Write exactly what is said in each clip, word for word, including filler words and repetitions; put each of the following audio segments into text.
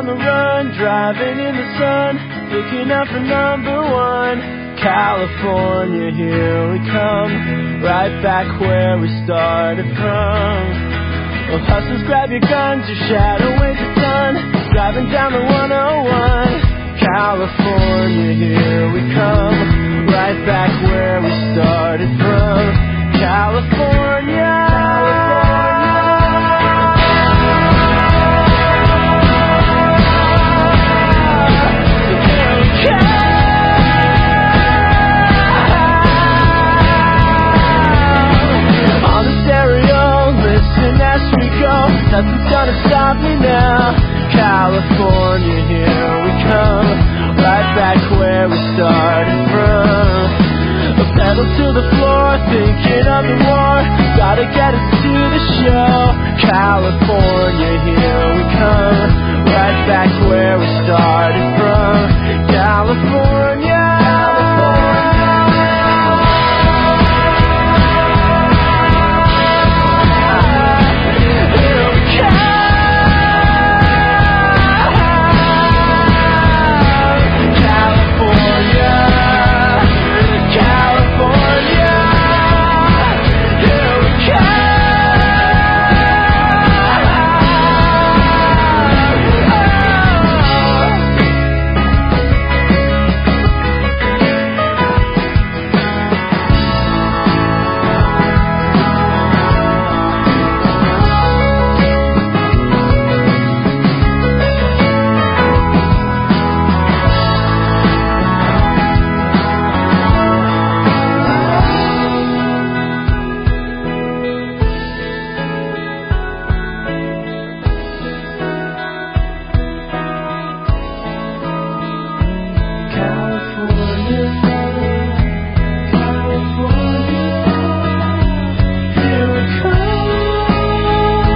on the run, driving in the sun, looking out for number one. California, here we come, right back where we started from. Well, hustlers, grab your guns, your shadow weighs a ton, driving down the one oh one. California, here we come, right back where we started from. California, nothing's gonna stop me now. California, here we come, right back where we started from. A pedal to the floor, thinking of the war, gotta get us to the show. California, here we come, right back where we started from. California,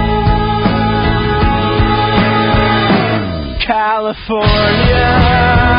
California.